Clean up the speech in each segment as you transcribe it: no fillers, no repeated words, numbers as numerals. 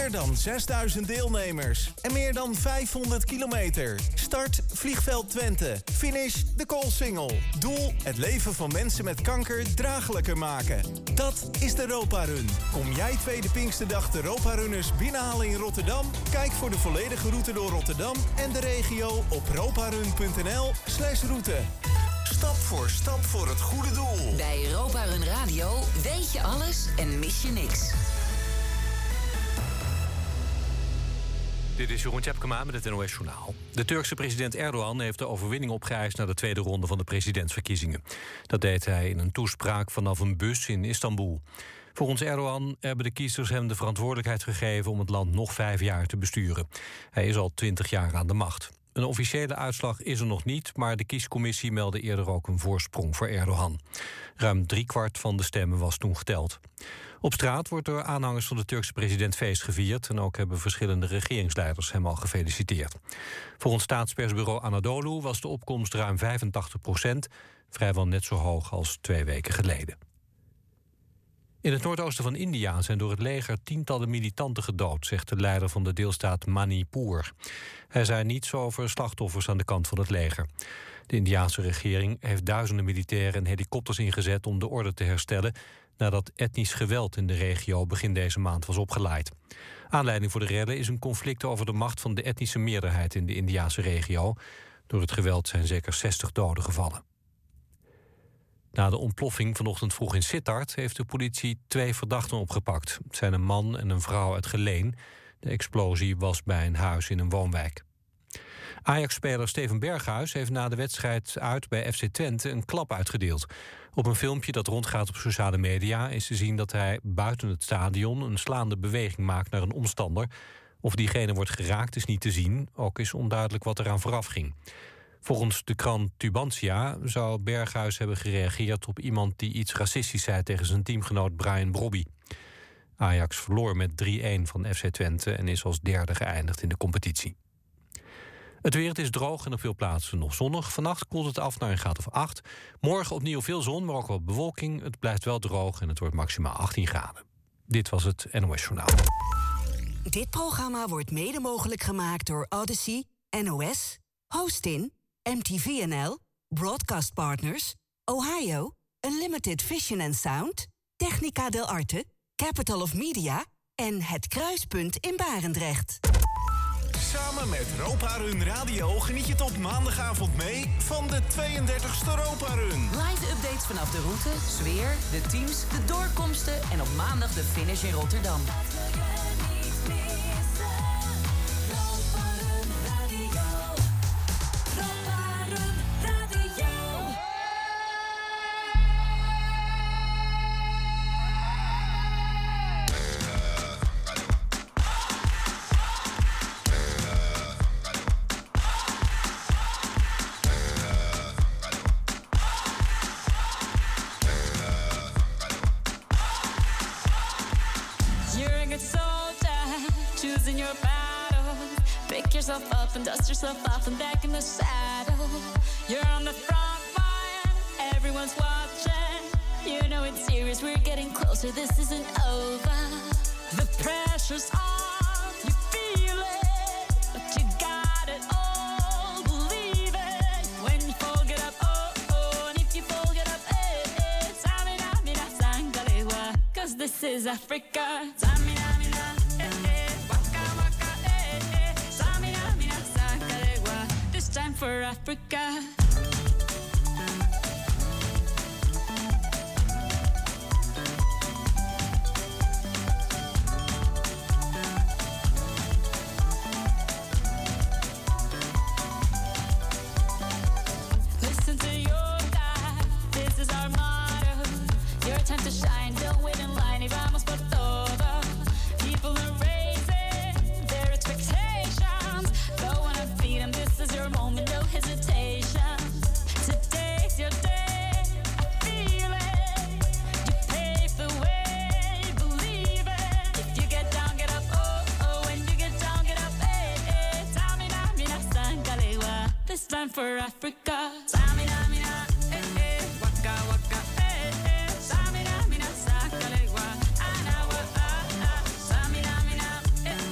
Meer dan 6000 deelnemers en meer dan 500 kilometer. Start Vliegveld Twente. Finish de Koolsingel. Doel: het leven van mensen met kanker draaglijker maken. Dat is de Europa Run. Kom jij tweede Pinksterdag de Europa Runners binnenhalen in Rotterdam? Kijk voor de volledige route door Rotterdam en de regio op roparun.nl/route. Stap voor het goede doel. Bij Europa Run Radio weet je alles en mis je niks. Dit is Jeroen Tjepkema met het NOS Journaal. De Turkse president Erdogan heeft de overwinning opgeëist naar de tweede ronde van de presidentsverkiezingen. Dat deed hij in een toespraak vanaf een bus in Istanbul. Volgens Erdogan hebben de kiezers hem de verantwoordelijkheid gegeven om het land nog 5 jaar te besturen. Hij is al 20 jaar aan de macht. Een officiële uitslag is er nog niet, maar de kiescommissie meldde eerder ook een voorsprong voor Erdogan. Ruim 3/4 van de stemmen was toen geteld. Op straat wordt door aanhangers van de Turkse president feest gevierd en ook hebben verschillende regeringsleiders hem al gefeliciteerd. Volgens staatspersbureau Anadolu was de opkomst ruim 85%, vrijwel net zo hoog als 2 weken geleden. In het noordoosten van India zijn door het leger tientallen militanten gedood, zegt de leider van de deelstaat Manipur. Hij zei niets over slachtoffers aan de kant van het leger. De Indiase regering heeft duizenden militairen en helikopters ingezet om de orde te herstellen nadat etnisch geweld in de regio begin deze maand was opgelaaid. Aanleiding voor de rellen is een conflict over de macht van de etnische meerderheid in de Indiase regio. Door het geweld zijn zeker 60 doden gevallen. Na de ontploffing vanochtend vroeg in Sittard heeft de politie 2 verdachten opgepakt. Het zijn een man en een vrouw uit Geleen. De explosie was bij een huis in een woonwijk. Ajax-speler Steven Berghuis heeft na de wedstrijd uit bij FC Twente een klap uitgedeeld. Op een filmpje dat rondgaat op sociale media is te zien dat hij buiten het stadion een slaande beweging maakt naar een omstander. Of diegene wordt geraakt is niet te zien, ook is onduidelijk wat eraan vooraf ging. Volgens de krant Tubantia zou Berghuis hebben gereageerd op iemand die iets racistisch zei tegen zijn teamgenoot Brian Brobby. Ajax verloor met 3-1 van FC Twente en is als derde geëindigd in de competitie. Het weer, het is droog en op veel plaatsen nog zonnig. Vannacht koelt het af naar een graad of 8. Morgen opnieuw veel zon, maar ook wat bewolking. Het blijft wel droog en het wordt maximaal 18 graden. Dit was het NOS Journaal. Dit programma wordt mede mogelijk gemaakt door Odyssey, NOS, Hostin, MTVNL, Broadcast Partners, Ohio, Unlimited Vision and Sound, Technica del Arte, Capital of Media en Het Kruispunt in Barendrecht. Samen met Europa Run Radio geniet je tot maandagavond mee van de 32e Europa Run. Live updates vanaf de route, sfeer, de teams, de doorkomsten en op maandag de finish in Rotterdam. Yourself up and dust yourself off and back in the saddle. You're on the front line, everyone's watching. You know it's serious, we're getting closer, this isn't over. The pressure's on, you feel it, but you got it all, believe it. When you fall, get up, oh, oh, and if you fall, get up, eh, eh. Samina, mina, sangalewa, 'cause this is Africa. Samina, mina, eh, eh, waka, waka, eh, eh. Samina, mina, sangalewa, this time for Africa. Listen to your God, this is our motto. Your time to shine, don't wait in line, y vamos por todo. People are raising their expectations. Go on and feed them, this is your moment, no hesitation. Today's your day, I feel it. You pave the way, believe it. If you get down, get up, oh, oh. When you get down, get up, eh, eh. Samina, mina, sangalewa, this time for Africa. Samina, mina, eh, eh. Waka, waka, eh, eh. Samina, mina, sangalewa, anawa, ah, ah. Samina, mina, eh,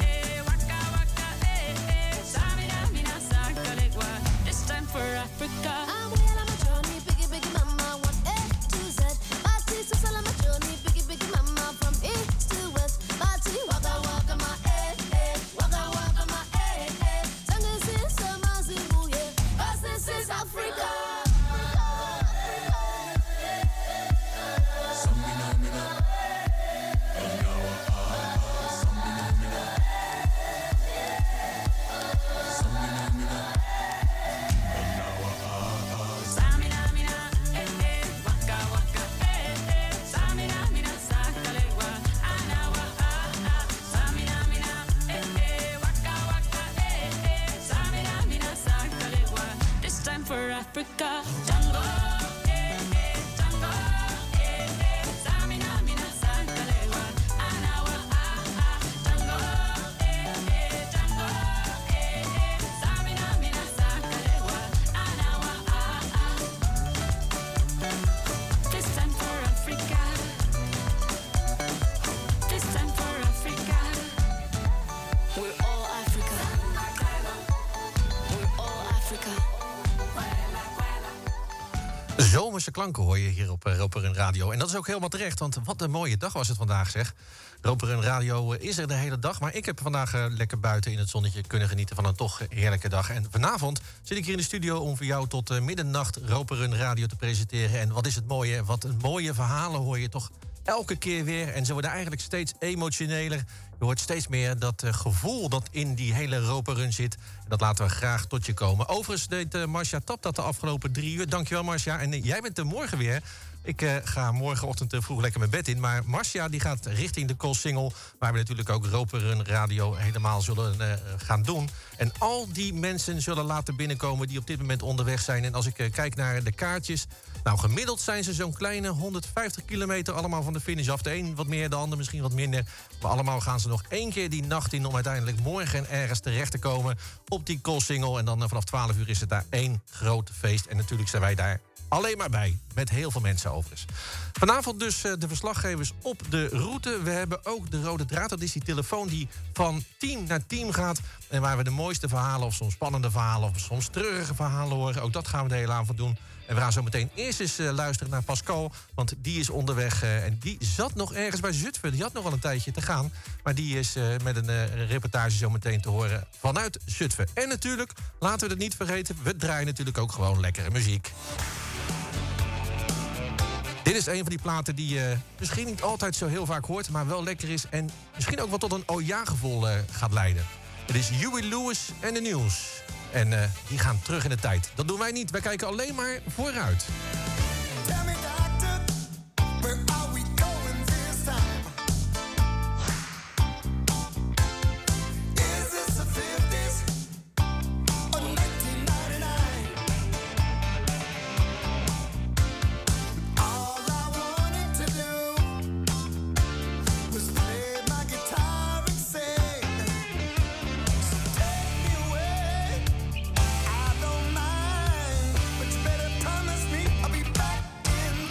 Africa. Django, Django, Samina, Mina, Sankalewa, Anawa, Django, Django, Samina, Mina, Sankalewa, Anawa, This time for Africa. This time for Africa. We're all Africa. We're all Africa. Zomerse klanken hoor je hier op Roper Run Radio. En dat is ook helemaal terecht, want wat een mooie dag was het vandaag, zeg. Roper Run Radio is er de hele dag, maar ik heb vandaag lekker buiten in het zonnetje kunnen genieten van een toch heerlijke dag. En vanavond zit ik hier in de studio om voor jou tot middernacht Roper Run Radio te presenteren. En wat is het mooie, wat een mooie verhalen hoor je toch elke keer weer. En ze worden eigenlijk steeds emotioneler. Je hoort steeds meer dat gevoel dat in die hele Roper Run zit. En dat laten we graag tot je komen. Overigens deed Marcia Tap dat de afgelopen 3 uur. Dankjewel, Marcia. En jij bent er morgen weer. Ik ga morgenochtend vroeg lekker mijn bed in. Maar Marcia die gaat richting de Koolsingel, waar we natuurlijk ook Roper Run Radio helemaal zullen gaan doen. En al die mensen zullen laten binnenkomen die op dit moment onderweg zijn. En als ik kijk naar de kaartjes, nou gemiddeld zijn ze zo'n kleine 150 kilometer allemaal van de finish af. De een wat meer, de ander misschien wat minder. Maar allemaal gaan ze nog 1 keer die nacht in om uiteindelijk morgen ergens terecht te komen op die Koolsingel. En dan vanaf 12 uur is het daar 1 groot feest. En natuurlijk zijn wij daar alleen maar bij, met heel veel mensen overigens. Vanavond dus de verslaggevers op de route. We hebben ook de rode draad. Dat is die telefoon die van team naar team gaat. En waar we de mooiste verhalen, of soms spannende verhalen, of soms treurige verhalen horen. Ook dat gaan we de hele avond doen. En we gaan zo meteen eerst eens luisteren naar Pascal. Want die is onderweg en die zat nog ergens bij Zutphen. Die had nog wel een tijdje te gaan. Maar die is met een reportage zo meteen te horen vanuit Zutphen. En natuurlijk, laten we het niet vergeten, we draaien natuurlijk ook gewoon lekkere muziek. Dit is een van die platen die je misschien niet altijd zo heel vaak hoort, maar wel lekker is en misschien ook wel tot een oh ja gevoel gaat leiden. Het is Huey Lewis en de News. En die gaan terug in de tijd. Dat doen wij niet, wij kijken alleen maar vooruit. Tell me, doctor, where are we going this time? Is this the 50s or 1999? All I wanted to do was play my guitar and sing. So take me away, I don't mind, but you better promise me I'll be back in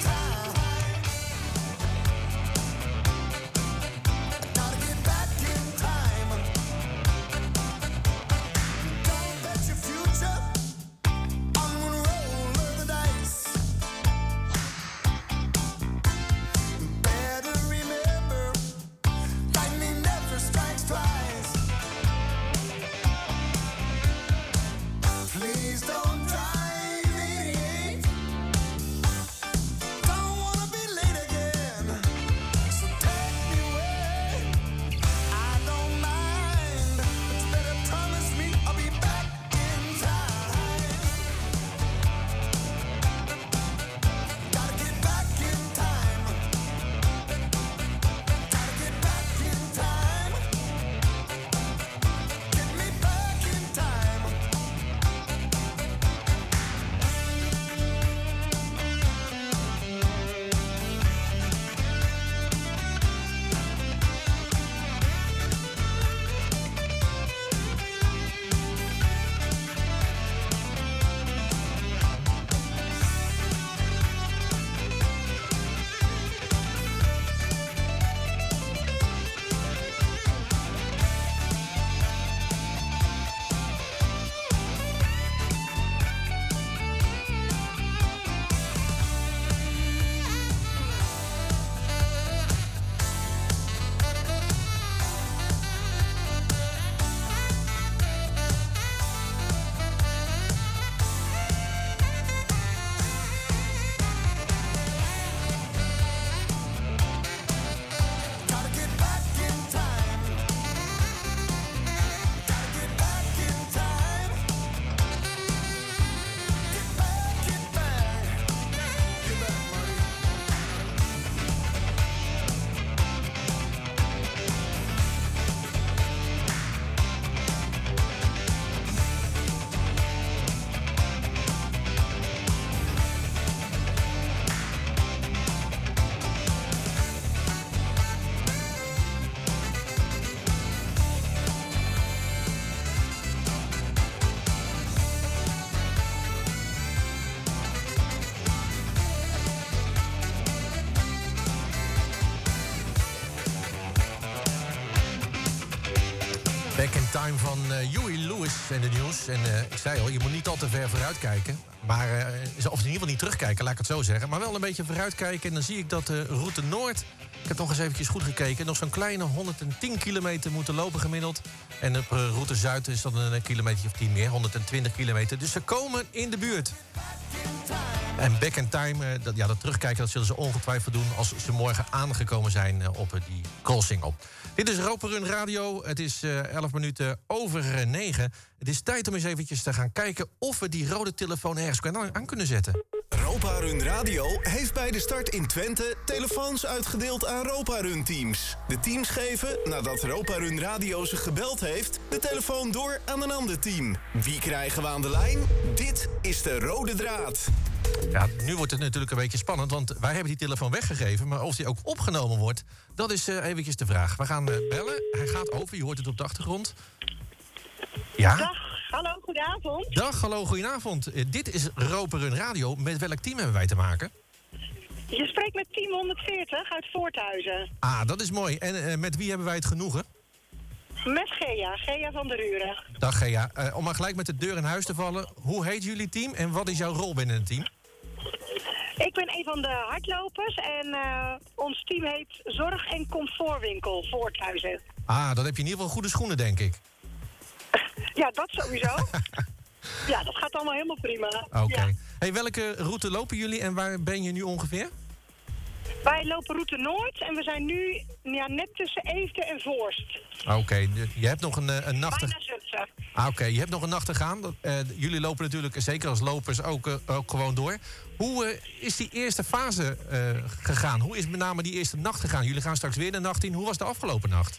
Back in Time van Huey Lewis en de nieuws. En ik zei al, je moet niet al te ver vooruit kijken. Maar, of in ieder geval niet terugkijken, laat ik het zo zeggen. Maar wel een beetje vooruitkijken. En dan zie ik dat Route Noord, ik heb nog eens eventjes goed gekeken, nog zo'n kleine 110 kilometer moeten lopen gemiddeld. En op Route Zuid is dat een kilometer of 10 meer, 120 kilometer. Dus ze komen in de buurt. En Back in Time, dat terugkijken, dat zullen ze ongetwijfeld doen als ze morgen aangekomen zijn op die Koolsingel. Dit is Europa Run Radio. Het is 11 minuten over 9. Het is tijd om eens eventjes te gaan kijken of we die rode telefoon ergens aan kunnen zetten. Europa Run Radio heeft bij de start in Twente telefoons uitgedeeld aan Europa Run teams. De teams geven, nadat Europa Run Radio ze gebeld heeft, de telefoon door aan een ander team. Wie krijgen we aan de lijn? Dit is de rode draad. Ja, nu wordt het natuurlijk een beetje spannend, want wij hebben die telefoon weggegeven. Maar of die ook opgenomen wordt, dat is eventjes de vraag. We gaan bellen. Hij gaat over, je hoort het op de achtergrond. Ja? Dag, hallo, goedenavond. Dag, hallo, goedenavond. Dit is Europa Run Radio. Met welk team hebben wij te maken? Je spreekt met Team 140 uit Voorthuizen. Ah, dat is mooi. En met wie hebben wij het genoegen? Met Gea van der Uren. Dag Gea. Om maar gelijk met de deur in huis te vallen. Hoe heet jullie team en wat is jouw rol binnen het team? Ik ben een van de hardlopers en ons team heet Zorg- en Comfortwinkel Voorthuizen. Ah, dan heb je in ieder geval goede schoenen, denk ik. Ja, dat sowieso. Ja, dat gaat allemaal helemaal prima. Oké. Ja. Hey, welke route lopen jullie en waar ben je nu ongeveer? Wij lopen Route Noord en we zijn nu net tussen Eefde en Voorst. Oké, je hebt nog een nacht te... Bijna Zutphen. Oké, je hebt nog een nacht te gaan. Jullie lopen natuurlijk, zeker als lopers, ook gewoon door. Hoe is die eerste fase gegaan? Hoe is met name die eerste nacht gegaan? Jullie gaan straks weer de nacht in. Hoe was de afgelopen nacht?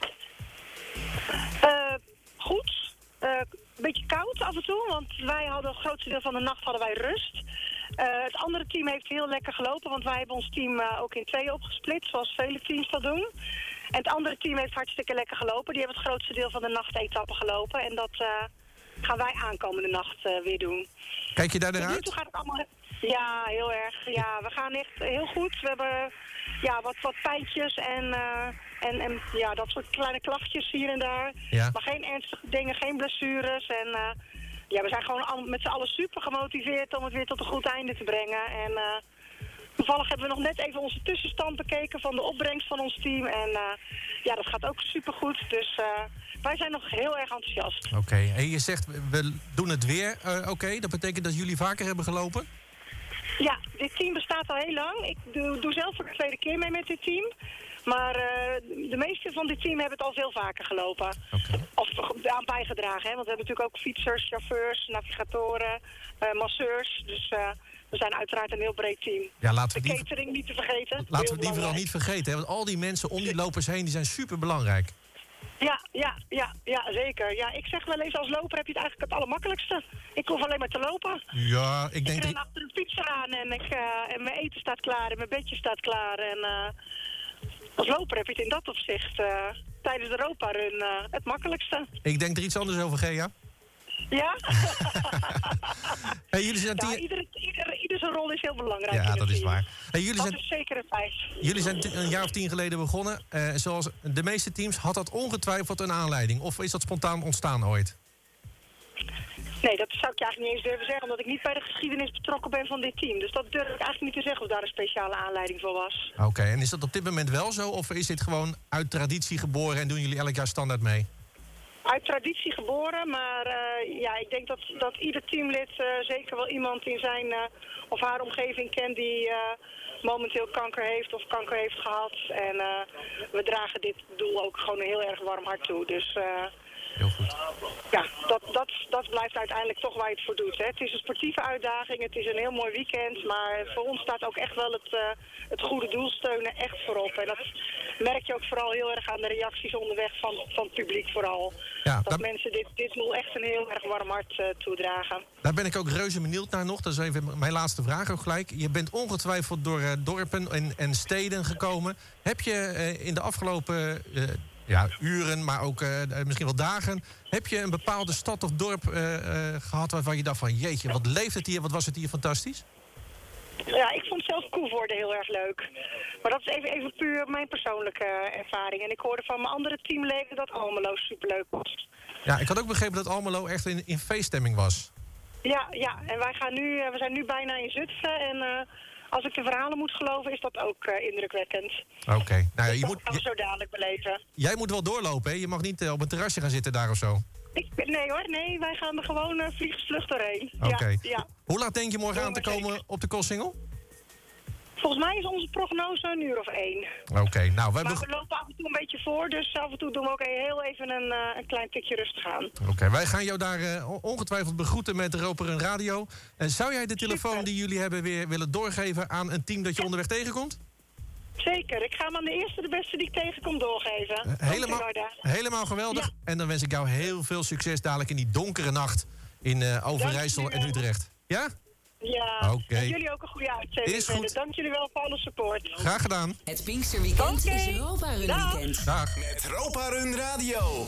Goed. Een beetje koud af en toe, want wij hadden het grootste deel van de nacht hadden wij rust. Het andere team heeft heel lekker gelopen, want wij hebben ons team ook in tweeën opgesplitst, zoals vele teams dat doen. En het andere team heeft hartstikke lekker gelopen. Die hebben het grootste deel van de nachtetappe gelopen. En dat gaan wij aankomende nacht weer doen. Kijk je daar naar Dus nu uit? toe gaat het allemaal... Ja, heel erg. Ja, we gaan echt heel goed. We hebben wat pijntjes en dat soort kleine klachtjes hier en daar. Ja. Maar geen ernstige dingen, geen blessures. En we zijn gewoon met z'n allen super gemotiveerd om het weer tot een goed einde te brengen. En toevallig hebben we nog net even onze tussenstand bekeken van de opbrengst van ons team. En dat gaat ook supergoed. Dus wij zijn nog heel erg enthousiast. Oké. En je zegt, we doen het weer. Oké, dat betekent dat jullie vaker hebben gelopen? Ja, dit team bestaat al heel lang. Ik doe zelf voor de tweede keer mee met dit team. Maar de meesten van dit team hebben het al veel vaker gelopen. Oké. Of aan bijgedragen, hè? Want we hebben natuurlijk ook fietsers, chauffeurs, navigatoren, masseurs. Dus we zijn uiteraard een heel breed team. Ja, laten we De die... catering niet te vergeten. Laten Heel we die vooral belangrijk. niet vergeten. Hè? Want al die mensen om die lopers heen, die zijn super belangrijk. Ja, zeker. Ja, ik zeg wel eens, als loper heb je het eigenlijk het allermakkelijkste. Ik hoef alleen maar te lopen. Ja, ik Ik denk... ren achter een fietser aan en mijn eten staat klaar en mijn bedje staat klaar. En als loper heb je het in dat opzicht tijdens de Europa Run het makkelijkste. Ik denk er iets anders over, Gea. Ja? Hey, jullie zijn Ieder zijn rol is heel belangrijk. in Ja, het dat is team. waar. Hey, Dat is zeker een feit. jullie zijn een jaar of 10 geleden begonnen. Zoals de meeste teams had dat ongetwijfeld een aanleiding. Of is dat spontaan ontstaan ooit? Nee, dat zou ik je eigenlijk niet eens durven zeggen, omdat ik niet bij de geschiedenis betrokken ben van dit team. Dus dat durf ik eigenlijk niet te zeggen of daar een speciale aanleiding voor was. Oké, en is dat op dit moment wel zo? Of is dit gewoon uit traditie geboren en doen jullie elk jaar standaard mee? Uit traditie geboren, maar ik denk dat ieder teamlid zeker wel iemand in zijn of haar omgeving kent die momenteel kanker heeft of kanker heeft gehad. En we dragen dit doel ook gewoon een heel erg warm hart toe. Dus Heel goed. ja, dat blijft uiteindelijk toch waar je het voor doet. Hè. Het is een sportieve uitdaging, het is een heel mooi weekend, maar voor ons staat ook echt wel het goede doel steunen echt voorop. En dat merk je ook vooral heel erg aan de reacties onderweg van het publiek vooral. Ja, dat mensen dit doel echt een heel erg warm hart toedragen. Daar ben ik ook reuze benieuwd naar nog. Dat is even mijn laatste vraag ook gelijk. Je bent ongetwijfeld door dorpen en steden gekomen. Heb je in de afgelopen uren, maar ook misschien wel dagen... heb je een bepaalde stad of dorp gehad waarvan je dacht van... jeetje, wat leeft het hier, wat was het hier fantastisch? Ja, ik vond zelf Koevoorde heel erg leuk. Maar dat is even puur mijn persoonlijke ervaring. En ik hoorde van mijn andere teamleden dat Almelo superleuk was. Ja, ik had ook begrepen dat Almelo echt in feeststemming was. Ja, en we zijn nu bijna in Zutphen. En als ik de verhalen moet geloven, is dat ook indrukwekkend. Oké. Nou ja, Dat gaan we zo dadelijk beleven. jij moet wel doorlopen, hè? Je mag niet op een terrasje gaan zitten daar of zo. Nee, wij gaan er gewoon vliegensvlucht doorheen. Oké. Ja. Hoe laat denk je morgen aan te komen op de Koolsingel? Volgens mij is onze prognose 1 uur of 1. Oké, nou, Maar we lopen af en toe een beetje voor, dus af en toe doen we ook heel even een klein tikje rustig aan. Oké, wij gaan jou daar ongetwijfeld begroeten met Roper Radio. Zou jij de telefoon die jullie hebben weer willen doorgeven aan een team dat je onderweg tegenkomt? Zeker, ik ga hem aan de beste die ik tegenkom doorgeven. Helemaal geweldig. Ja. En dan wens ik jou heel veel succes dadelijk in die donkere nacht in Overijssel en Utrecht. Ja? Ja, Oké. En jullie ook een goede uitzending. Is goed. Dank jullie wel voor alle support. Graag gedaan. Het Pinksterweekend is Europa Run Weekend. Dag. Met Europa Run Radio.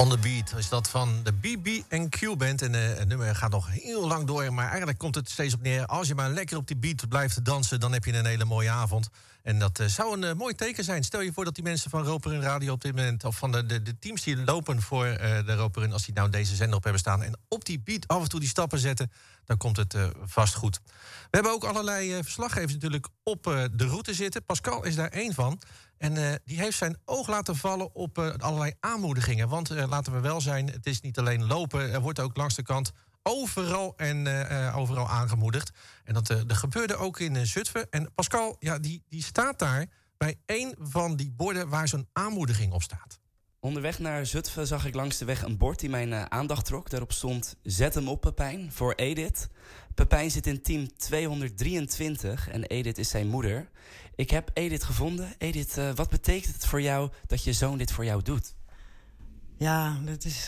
On the Beat is dat van de BB&Q Band. En het nummer gaat nog heel lang door. Maar eigenlijk komt het steeds op neer. Als je maar lekker op die beat blijft dansen, dan heb je een hele mooie avond. En dat zou een mooi teken zijn. Stel je voor dat die mensen van Roper Radio op dit moment, of van de teams die lopen voor de Roper, als die nou deze zender op hebben staan en op die beat af en toe die stappen zetten, dan komt het vast goed. We hebben ook allerlei verslaggevers natuurlijk op de route zitten. Pascal is daar één van. En die heeft zijn oog laten vallen op allerlei aanmoedigingen. Want laten we wel zijn, het is niet alleen lopen. Er wordt ook langs de kant overal aangemoedigd. En dat gebeurde ook in Zutphen. En Pascal, ja, die staat daar bij één van die borden waar zo'n aanmoediging op staat. Onderweg naar Zutphen zag ik langs de weg een bord die mijn aandacht trok. Daarop stond: zet hem op, Pepijn, voor Edith. Pepijn zit in team 223 en Edith is zijn moeder. Ik heb Edith gevonden. Edith, wat betekent het voor jou dat je zoon dit voor jou doet? Ja,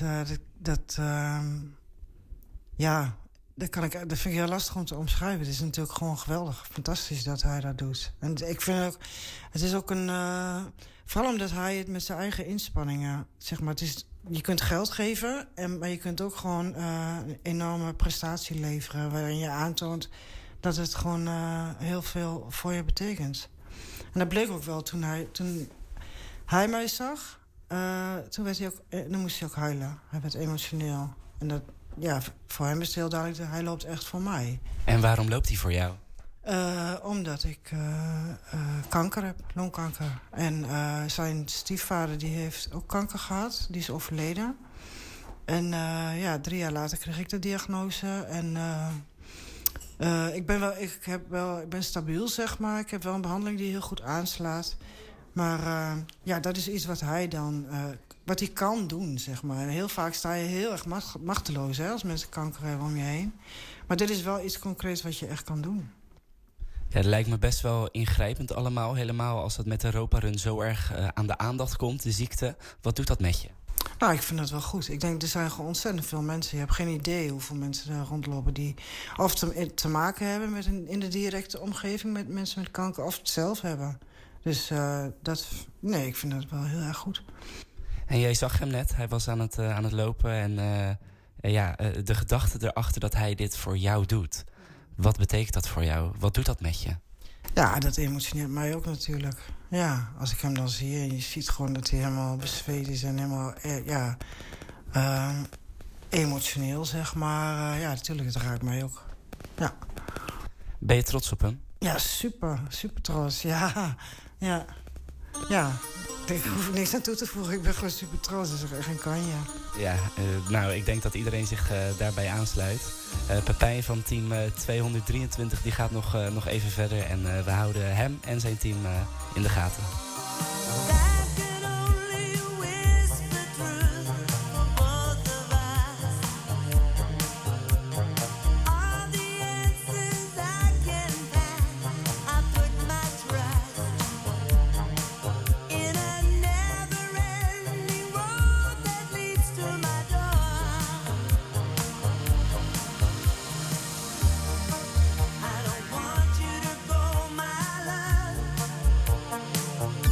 dat vind ik heel lastig om te omschrijven. Het is natuurlijk gewoon geweldig, fantastisch dat hij dat doet. En ik vind ook, het is ook een, vooral omdat hij het met zijn eigen inspanningen, zeg maar, je kunt geld geven, maar je kunt ook gewoon een enorme prestatie leveren, waarin je aantoont dat het gewoon heel veel voor je betekent. En dat bleek ook wel toen hij mij zag. Dan moest hij ook huilen. Hij werd emotioneel. En dat, ja, voor hem is het heel duidelijk dat hij loopt echt voor mij. En waarom loopt hij voor jou? Omdat ik kanker heb, longkanker. En zijn stiefvader die heeft ook kanker gehad. Die is overleden. En 3 jaar later kreeg ik de diagnose. En ik ben stabiel, zeg maar. Ik heb wel een behandeling die heel goed aanslaat. Maar dat is iets wat hij dan, wat hij kan doen, zeg maar. En heel vaak sta je heel erg machteloos, hè, als mensen kanker hebben om je heen. Maar dit is wel iets concreets wat je echt kan doen. Ja, dat lijkt me best wel ingrijpend allemaal. Helemaal als het met de Europa-run zo erg aan de aandacht komt, de ziekte. Wat doet dat met je? Nou, ik vind dat wel goed. Ik denk, er zijn gewoon ontzettend veel mensen. Je hebt geen idee hoeveel mensen er rondlopen die of te maken hebben met in de directe omgeving met mensen met kanker, of het zelf hebben. Dus ik vind dat wel heel erg goed. En jij zag hem net, hij was aan het lopen. En de gedachte erachter dat hij dit voor jou doet. Wat betekent dat voor jou? Wat doet dat met je? Ja, dat emotioneert mij ook natuurlijk. Ja, als ik hem dan zie en je ziet gewoon dat hij helemaal bezweet is en helemaal emotioneel, zeg maar. Natuurlijk, het raakt mij ook. Ja. Ben je trots op hem? Ja, super trots. Ja. Ik hoef niks aan toe te voegen. Ik ben gewoon super trots. Dat is echt geen kanje. Ja, ik denk dat iedereen zich daarbij aansluit. Pepijn van team 223 die gaat nog even verder. En we houden hem en zijn team in de gaten. I don't want you to go, my love.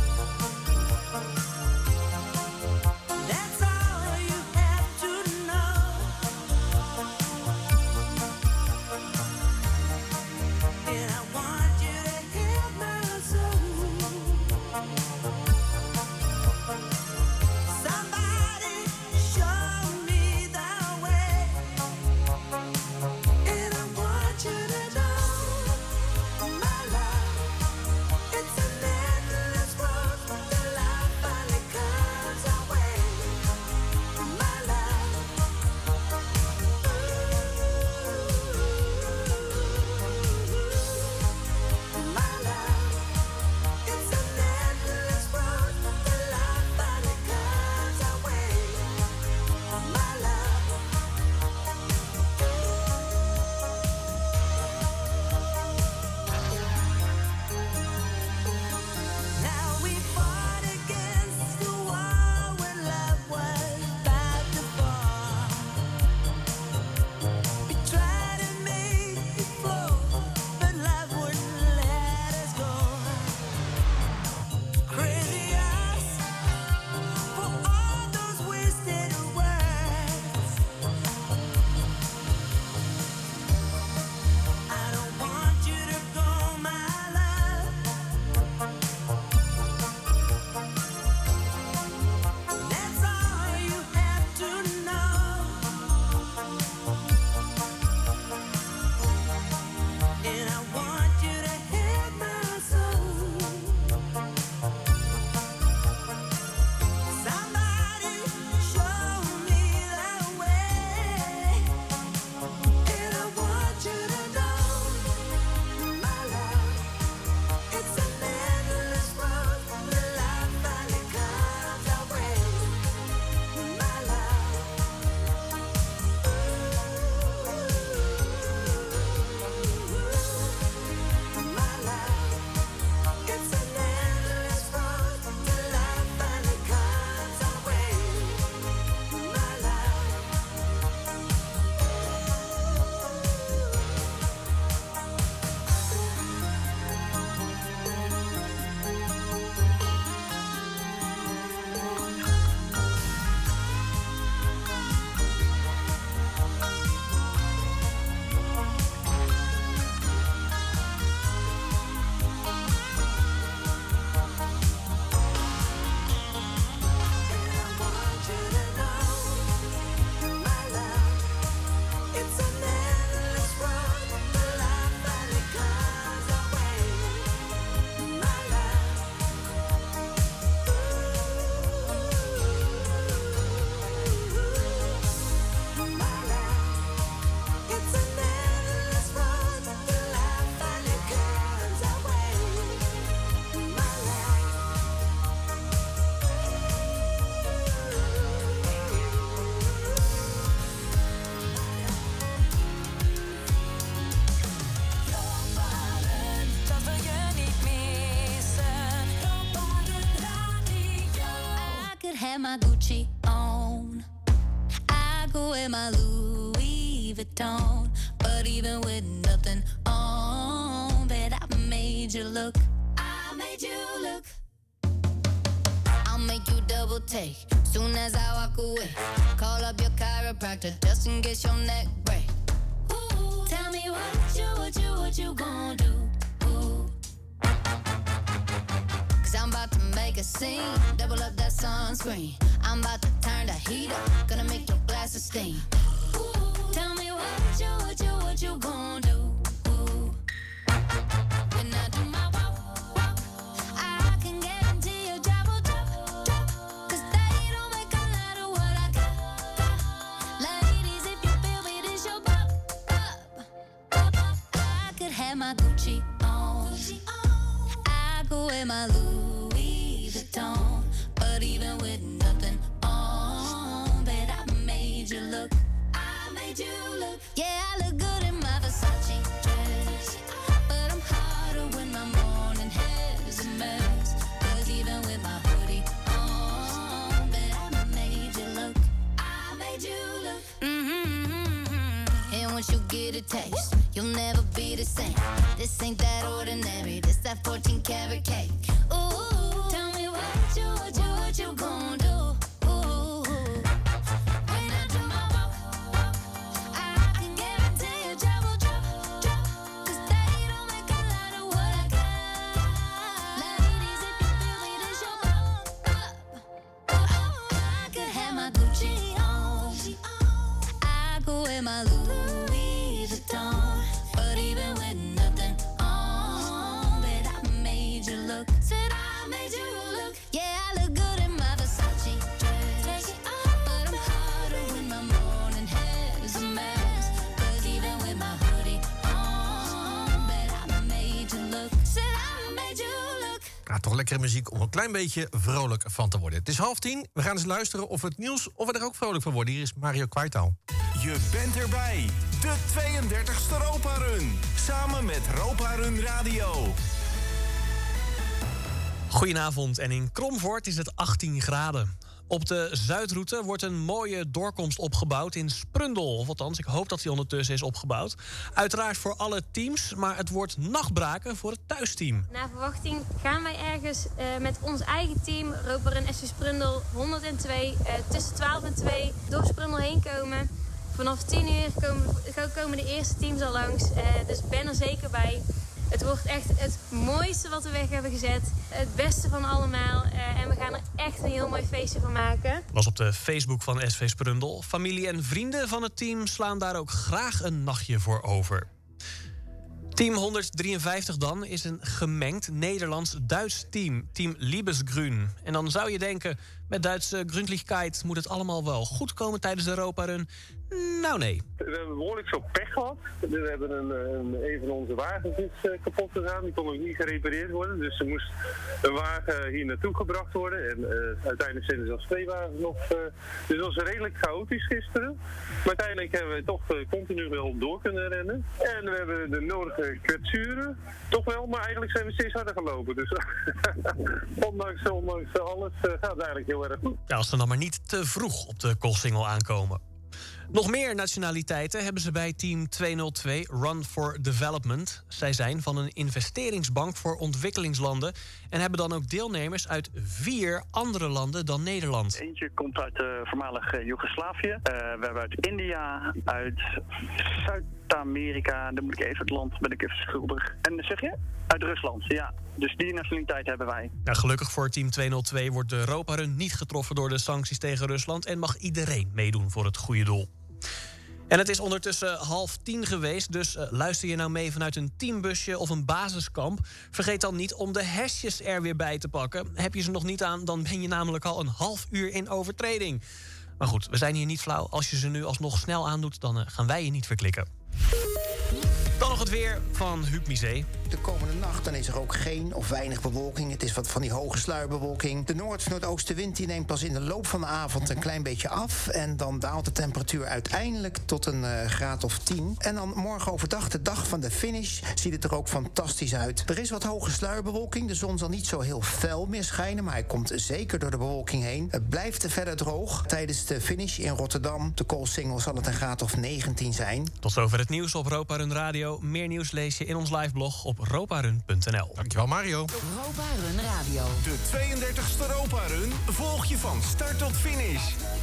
have my Gucci on. I go in my Louis Vuitton. But even with nothing on, bet I made you look. I made you look. I'll make you double take soon as I walk away. Call up your chiropractor just in case your neck break. Ooh, tell me what you gonna do? Ooh. 'Cause I'm about to make a scene, double up that sunscreen. I'm about to turn the heat up, gonna make your glasses steam. Ooh, tell me what you gonna do? Ooh. When I do my walk, I can guarantee your job will drop. 'Cause they don't make a lot of what I got. Ladies, if you feel me, this your pop. I could have my Gucci on. I go in my Louis Vuitton. But even with nothing on, bet I made you look. I made you look. Yeah, I look good in my Versace dress. But I'm hotter when my morning hair's a mess. 'Cause even with my hoodie on, bet I made you look. I made you look. And once you get a taste, you'll never be the same. This ain't that ordinary, this that 14 karat cake. Ooh, tell me what you gonna do? Ooh, when I do my walk, I can guarantee your job will drop. 'Cause they don't make a lot of what I got. Ladies, if you feel me, this your pop. I could have my Gucci on. I go in my Louis Vuitton. But even with nothing on, bet I made you look. Said I made you look. Yeah, I look good in my Versace dress. But I'm hotter when my morning hair's a mess. 'Cause even with my hoodie on, bet I made you look. Said I made you look. Ja, toch lekkere muziek om een klein beetje vrolijk van te worden. Het is 9:30. We gaan eens luisteren of het nieuws of we er ook vrolijk van worden. Hier is Mario Kwartaal. Je bent erbij. De 32e Europa Run. Samen met Europa Run Radio. Goedenavond en in Kromvoort is het 18 graden. Op de Zuidroute wordt een mooie doorkomst opgebouwd in Sprundel. Of althans, ik hoop dat die ondertussen is opgebouwd. Uiteraard voor alle teams, maar het wordt nachtbraken voor het thuisteam. Naar verwachting gaan wij ergens met ons eigen team, Europa Run SV Sprundel 102, tussen 12 en 2 door Sprundel heen komen. Vanaf 10 uur komen de eerste teams al langs, dus ik ben er zeker bij. Het wordt echt het mooiste wat we weg hebben gezet. Het beste van allemaal. En we gaan er echt een heel mooi feestje van maken. Was op de Facebook van SV Sprundel. Familie en vrienden van het team slaan daar ook graag een nachtje voor over. Team 153 dan is een gemengd Nederlands-Duits team. Team Liebesgrün. En dan zou je denken, met Duitse Gründlichkeit moet het allemaal wel goed komen tijdens de Europa Run. Nou nee. We hebben behoorlijk veel pech gehad. We hebben een van onze wagens is kapot gegaan. Die kon ook niet gerepareerd worden. Dus er moest een wagen hier naartoe gebracht worden. En uiteindelijk zijn er zelfs 2 wagens nog. Dus dat was redelijk chaotisch gisteren. Maar uiteindelijk hebben we toch continu wel door kunnen rennen. En we hebben de nodige kwetsuren. Toch wel, maar eigenlijk zijn we steeds harder gelopen. Dus ondanks alles gaat het eigenlijk heel erg goed. Ja, als ze dan maar niet te vroeg op de Koolsingel aankomen. Nog meer nationaliteiten hebben ze bij Team 202 Run for Development. Zij zijn van een investeringsbank voor ontwikkelingslanden en hebben dan ook deelnemers uit 4 andere landen dan Nederland. Eentje komt uit voormalig Joegoslavië. We hebben uit India, uit Zuid-Amerika, dan moet ik even het land, ben ik even schuldig. En zeg je? Uit Rusland, ja. Dus die nationaliteit hebben wij. Nou, gelukkig voor Team 202 wordt de Europa Run niet getroffen door de sancties tegen Rusland en mag iedereen meedoen voor het goede doel. En het is ondertussen 9:30 geweest, dus luister je nou mee vanuit een teambusje of een basiskamp. Vergeet dan niet om de hesjes er weer bij te pakken. Heb je ze nog niet aan, dan ben je namelijk al een half uur in overtreding. Maar goed, we zijn hier niet flauw. Als je ze nu alsnog snel aandoet, dan gaan wij je niet verklikken. Dan nog het weer van Huub Misé. De komende nacht dan is er ook geen of weinig bewolking. Het is wat van die hoge sluierbewolking. De noordoostenwind die neemt pas in de loop van de avond een klein beetje af. En dan daalt de temperatuur uiteindelijk tot een graad of 10. En dan morgen overdag, de dag van de finish, ziet het er ook fantastisch uit. Er is wat hoge sluierbewolking. De zon zal niet zo heel fel meer schijnen, maar hij komt zeker door de bewolking heen. Het blijft verder droog. Tijdens de finish in Rotterdam, de Koolsingel, zal het een graad of 19 zijn. Tot zover het nieuws op Europa Run Radio. Meer nieuws lees je in ons liveblog op roparun.nl. Dankjewel, Mario. Europa Run Radio. De 32e Europa Run volg je van start tot finish.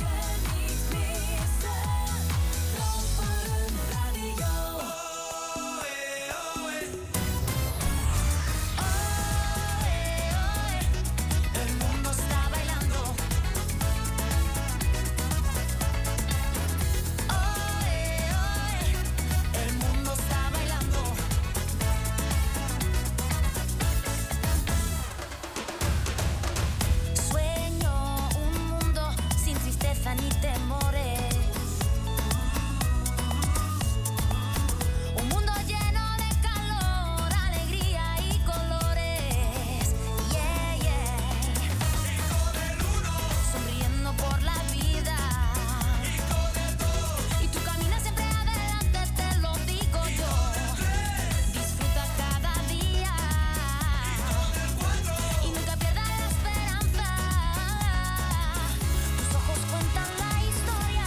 Ni temores, un mundo lleno de calor, alegría y colores, yeah, yeah. Y con el uno, sonriendo por la vida, y con el dos, y tú caminas siempre adelante, te lo digo yo. Disfruta cada día, y con el cuatro, y nunca pierdas la esperanza. Tus ojos cuentan la historia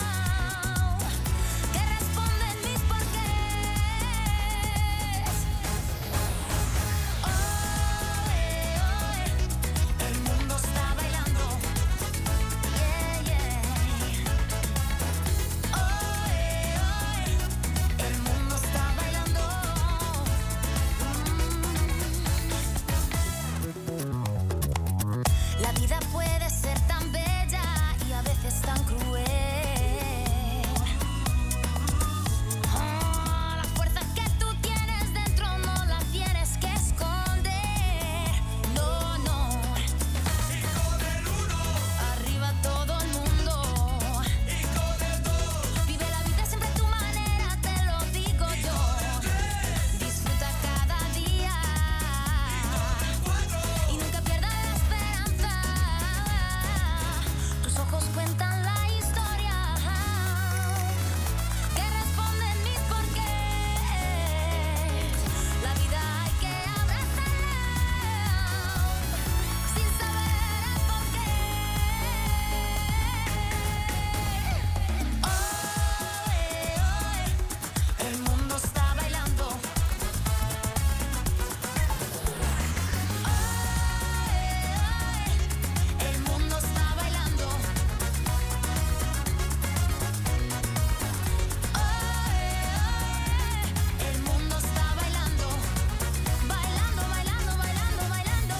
que responden mis porqués. El mundo está bailando, yeah, yeah. El mundo está bailando. La vida puede ser tan bella y a veces tan cruel. La fuerza que tú tienes dentro no la tienes que esconder. No, no. Y con el uno, arriba todo el mundo. Y con el dos, vive la vida siempre a tu manera, te lo digo yo. Disfruta cada día. Y con el cuatro, y nunca pierdas la esperanza. Tus ojos cuentan la historia que responden mis porqués. La vida hay que abrazarla sin saber el porqué. El mundo está bailando. El mundo está bailando. El mundo está bailando. Bailando, bailando, bailando, bailando.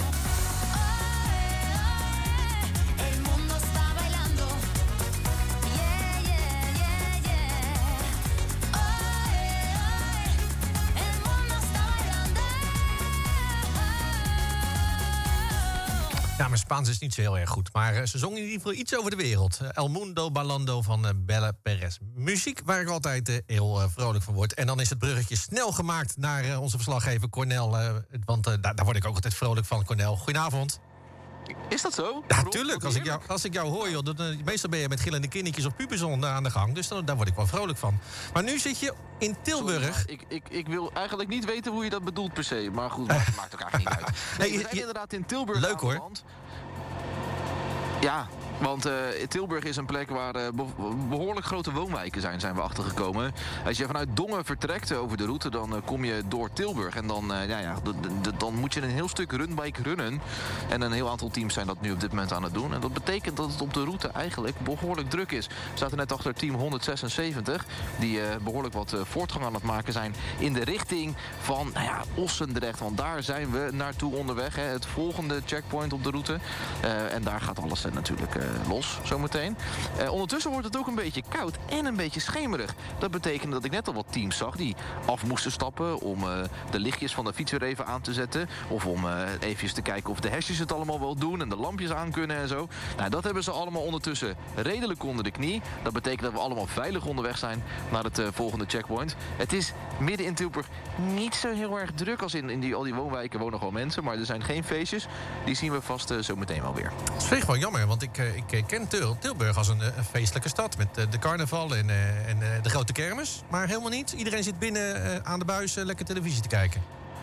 El mundo está bailando. Yeah, yeah, yeah, yeah. El mundo está bailando. Ja, mijn Spaans is niet zo heel erg goed. Maar ze zongen in ieder geval iets over de wereld. El Mundo Bailando van Belle Perez. Muziek waar ik altijd heel vrolijk van word. En dan is het bruggetje snel gemaakt naar onze verslaggever Cornel. Want daar word ik ook altijd vrolijk van, Cornel. Goedenavond. Is dat zo? Ja, tuurlijk. Als ik jou hoor, joh, meestal ben je met gillende kindertjes of puberzon aan de gang. Dus daar word ik wel vrolijk van. Maar nu zit je in Tilburg. Sorry, ik wil eigenlijk niet weten hoe je dat bedoelt per se. Maar goed, dat maakt ook eigenlijk niet uit. Nee, we zijn inderdaad in Tilburg. Leuk hoor. Ja, want Tilburg is een plek waar behoorlijk grote woonwijken zijn we achtergekomen. Als je vanuit Dongen vertrekt over de route, dan kom je door Tilburg. En dan, dan moet je een heel stuk runbike runnen. En een heel aantal teams zijn dat nu op dit moment aan het doen. En dat betekent dat het op de route eigenlijk behoorlijk druk is. We zaten net achter team 176, die behoorlijk wat voortgang aan het maken zijn in de richting van Ossendrecht. Want daar zijn we naartoe onderweg. Hè, het volgende checkpoint op de route. En daar gaat alles natuurlijk los zometeen. Ondertussen wordt het ook een beetje koud en een beetje schemerig. Dat betekent dat ik net al wat teams zag die af moesten stappen om de lichtjes van de fiets weer even aan te zetten. Of om even te kijken of de hesjes het allemaal wel doen en de lampjes aan kunnen en zo. Nou, dat hebben ze allemaal ondertussen redelijk onder de knie. Dat betekent dat we allemaal veilig onderweg zijn naar het volgende checkpoint. Het is midden in Tilburg niet zo heel erg druk als in al die woonwijken wonen gewoon mensen. Maar er zijn geen feestjes. Die zien we vast zo meteen wel weer. Dat is wel jammer, want ik ken Tilburg als een feestelijke stad. Met de carnaval en de grote kermis. Maar helemaal niet. Iedereen zit binnen aan de buis lekker televisie te kijken.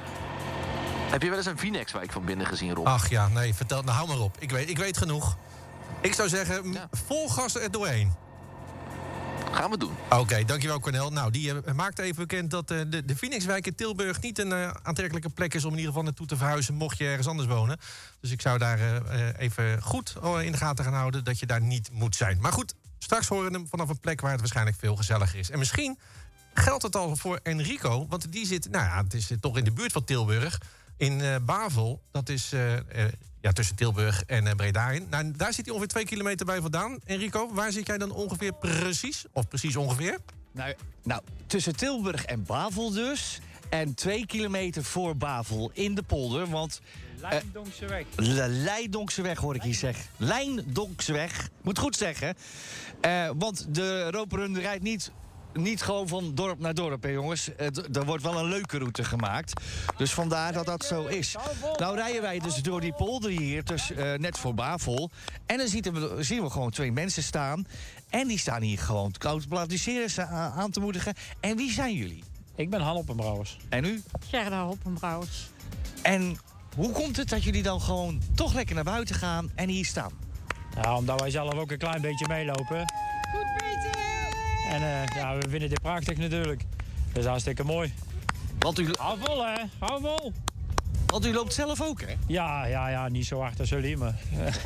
Heb je wel eens een Vinex-wijk van binnen gezien, Rob? Ach ja, nee, vertel. Nou, hou maar op. Ik weet genoeg. Ik zou zeggen, vol gas er doorheen. Gaan we doen. Oké, dankjewel Cornel. Nou, die maakt even bekend dat de Phoenixwijk in Tilburg niet een aantrekkelijke plek is om in ieder geval naartoe te verhuizen mocht je ergens anders wonen. Dus ik zou daar even goed in de gaten gaan houden dat je daar niet moet zijn. Maar goed, straks horen we hem vanaf een plek waar het waarschijnlijk veel gezelliger is. En misschien geldt het al voor Enrico, want die zit, nou ja, het is toch in de buurt van Tilburg. In Bavel, dat is tussen Tilburg en Breda in. Nou, daar zit hij ongeveer 2 kilometer bij vandaan. Enrico, waar zit jij dan ongeveer precies? Of precies ongeveer? Nou, tussen Tilburg en Bavel dus. En 2 kilometer voor Bavel in de polder, want... Lijndomkseweg. Lijndomkseweg hoor ik hier zeggen. Lijndomkseweg. Moet goed zeggen. Want de Roperun rijdt niet gewoon van dorp naar dorp, hè, jongens. Er wordt wel een leuke route gemaakt. Dus vandaar dat dat zo is. Nou rijden wij dus door die polder hier, dus, net voor Bavel. En dan zien we gewoon 2 mensen staan. En die staan hier gewoon te applaudisseren, aan te moedigen. En wie zijn jullie? Ik ben Han Oppenbrouwers. En u? Gerda Oppenbrouwers. En hoe komt het dat jullie dan gewoon toch lekker naar buiten gaan en hier staan? Ja, omdat wij zelf ook een klein beetje meelopen. Goed bezig! En we vinden dit prachtig natuurlijk. Dat is hartstikke mooi. Want u... Hou vol, hè? Hou vol! Want u loopt zelf ook, hè? Ja, niet zo hard als jullie, maar...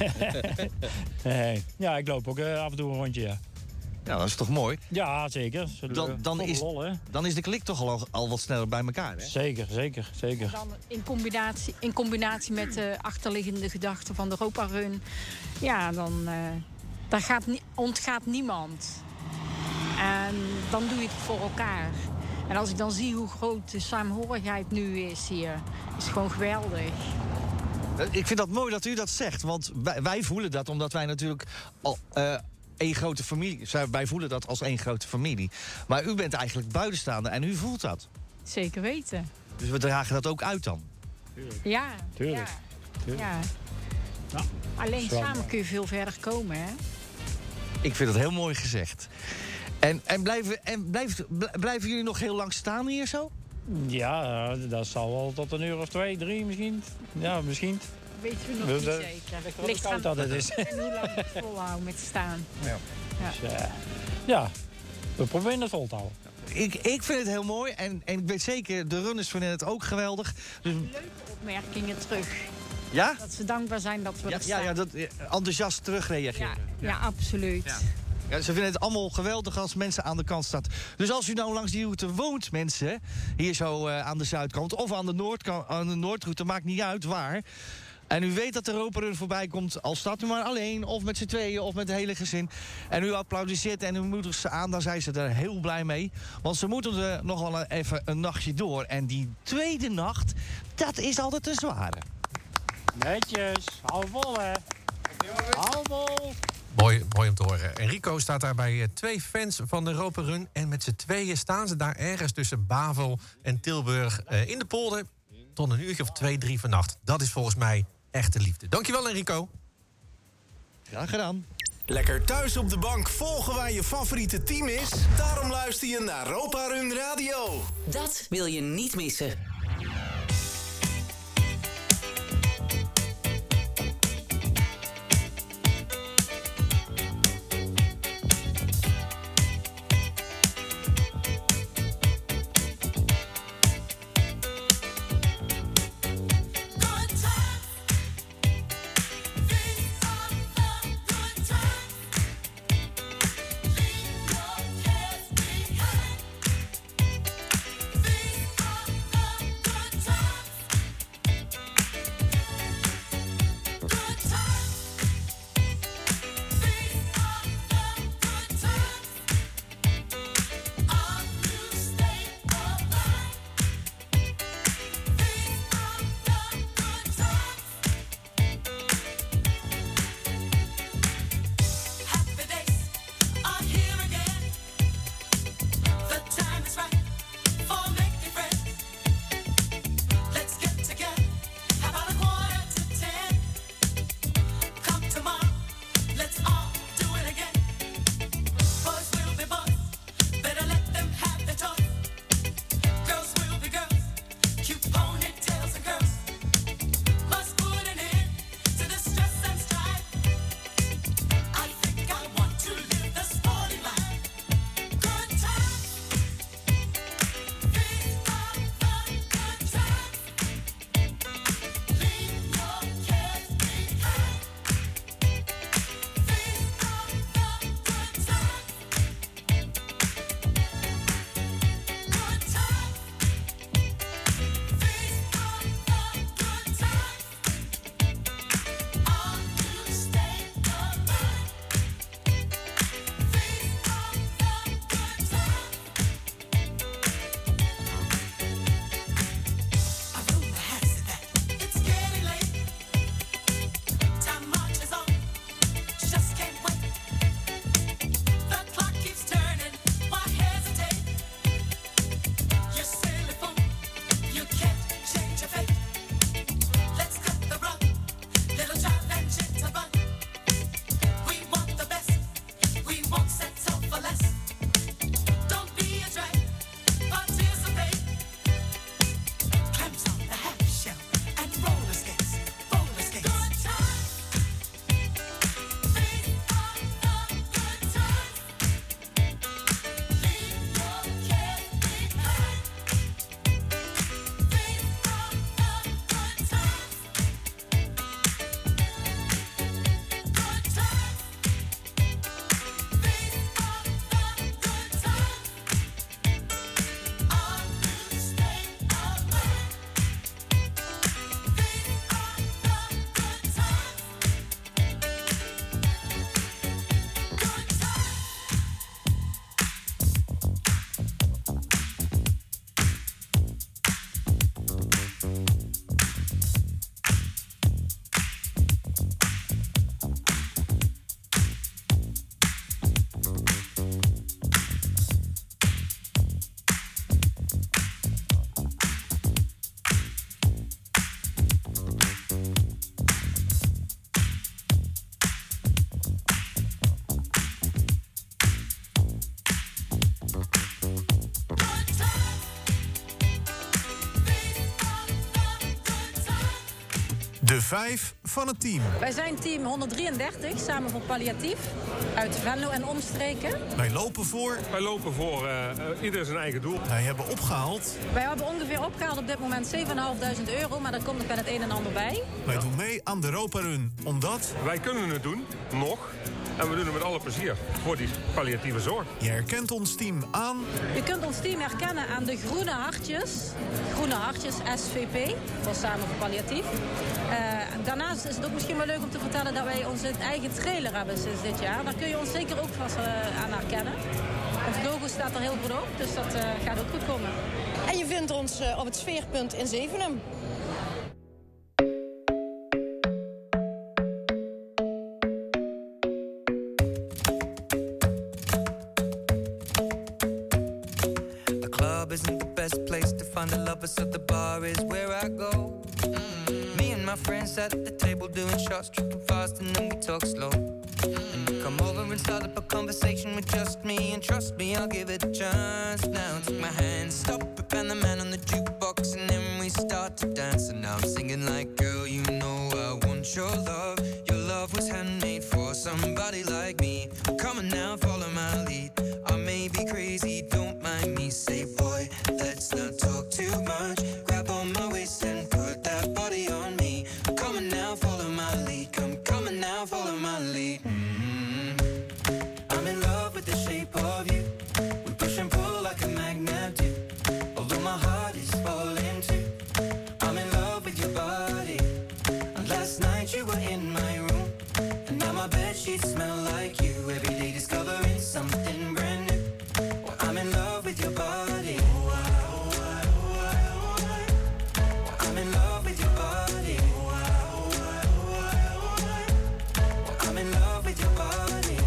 nee. Ja, ik loop ook af en toe een rondje, ja. Ja, dat is toch mooi? Ja, zeker. Dan is de klik toch al wat sneller bij elkaar, hè? Zeker. Dan in combinatie met de achterliggende gedachten van de Europa-run... ja, dan daar ontgaat niemand. En dan doe je het voor elkaar. En als ik dan zie hoe groot de saamhorigheid nu is hier... is het gewoon geweldig. Ik vind dat mooi dat u dat zegt. Want wij voelen dat omdat wij natuurlijk al... één grote familie. Wij voelen dat als één grote familie. Maar u bent eigenlijk buitenstaander en u voelt dat. Zeker weten. Dus we dragen dat ook uit dan? Ja. Tuurlijk. Ja. Alleen samen kun je veel verder komen, hè? Ik vind het heel mooi gezegd. En blijven jullie nog heel lang staan hier zo? Ja, dat zal wel tot 1 uur of 2, 3 misschien. Ja, misschien. Weten we nog niet zeker. Ligt aan dat het is. En hoe lang het volhouden met staan. Ja. Dus, we proberen het vol te houden. Ik vind het heel mooi en ik weet zeker, de runners vinden het ook geweldig. Dus... Leuke opmerkingen terug. Ja? Dat ze dankbaar zijn dat we er staan. Ja, dat enthousiast terugreageren. Ja, absoluut. Ja, ze vinden het allemaal geweldig als mensen aan de kant staan. Dus als u nou langs die route woont, mensen... hier zo aan de zuidkant of aan de noordroute, maakt niet uit waar... en u weet dat de Roperun voorbij komt... al staat u maar alleen, of met z'n tweeën, of met het hele gezin... en u applaudisseert en u moedigt ze aan... dan zijn ze er heel blij mee. Want ze moeten er nog wel even een nachtje door. En die tweede nacht, dat is altijd een zware. Netjes, hou vol, hè. Hou vol. Mooi om te horen. Enrico staat daar bij 2 fans van de Roperun. En met z'n tweeën staan ze daar ergens tussen Bavel en Tilburg... in de polder tot 1 uurtje of 2, 3 vannacht. Dat is volgens mij echte liefde. Dankjewel, Enrico. Graag gedaan. Lekker thuis op de bank volgen waar je favoriete team is? Daarom luister je naar Roparun Radio. Dat wil je niet missen. De 5 van het team. Wij zijn team 133, samen voor palliatief. Uit Venlo en omstreken. Wij lopen voor. Wij lopen voor ieder zijn eigen doel. Wij hebben opgehaald. Wij hebben ongeveer opgehaald op dit moment €7.500, maar daar komt nog wel het een en ander bij. Wij doen mee aan de Europa Run, omdat... Wij kunnen het doen, nog. En we doen het met alle plezier voor die palliatieve zorg. Je herkent ons team aan... Je kunt ons team herkennen aan de groene hartjes. Groene hartjes, SVP, voor Samen voor Palliatief. Daarnaast is het ook misschien wel leuk om te vertellen dat wij onze eigen trailer hebben sinds dit jaar. Daar kun je ons zeker ook vast aan herkennen. Het logo staat er heel goed op, dus dat gaat ook goed komen. En je vindt ons op het Sfeerpunt in Zevenum. The club isn't the best place to find the lovers, so the bar is where I go. Me and my friends at the table doing shots, tripping fast, and then we talk slow. And you come over and start up a conversation with just me, and trust me, I'll give it a chance. Now take my hand, stop it, and the man on the jukebox, and then we start to dance. And now I'm singing like, girl, you know I want your love. Your love was handmade for somebody like me. Come on now, follow my lead. I may be crazy, don't mind me. Say, boy, let's not talk too much. Grab on my waist and put that body on me. Come on now, follow my lead. Come on now, follow my lead. I'm in love with the shape of you. We push and pull like a magnet do. Although my heart is falling too. I'm in love with your body. And last night you were in my room. And now my bedsheets smell like you. Every day discovering something brand new. Well, I'm in love with your body. I'm in love with your body. I'm in love with your body.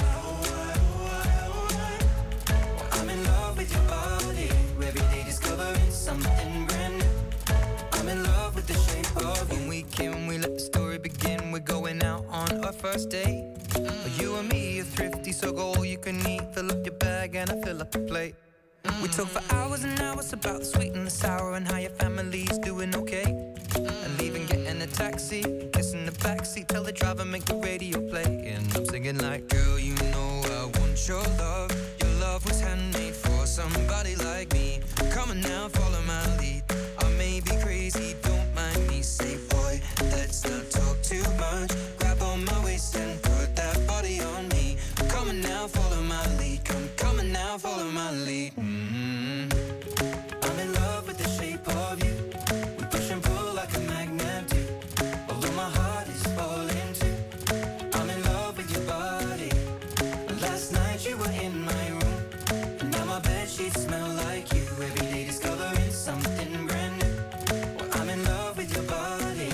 I'm in love with your body. Every day discovering something brand new. I'm in love with the shape of you. When we came, we let the story begin. We're going out on our first date. You and me are thrifty, so go all you can eat. Fill up your bag and I fill up the plate. We talk for hours and hours about the sweet and the sour and how your family's doing okay. And leaving, getting a taxi, kissing the backseat, tell the driver make the radio play. And I'm singing like, girl, you know I want your love. Your love was handmade for somebody like me. Come on now, follow my lead. I may be crazy, don't mind me. Say, boy, let's not talk too much. Grab on my waist and put that body on me. Come on now, follow my lead. Come on now, follow my lead. I'm in love with the shape of you. We push and pull like a magnet do. Although my heart is falling too. I'm in love with your body. And last night you were in my room. And now my bedsheets smell like you. Every day discovering something brand new. Well, I'm in love with your body.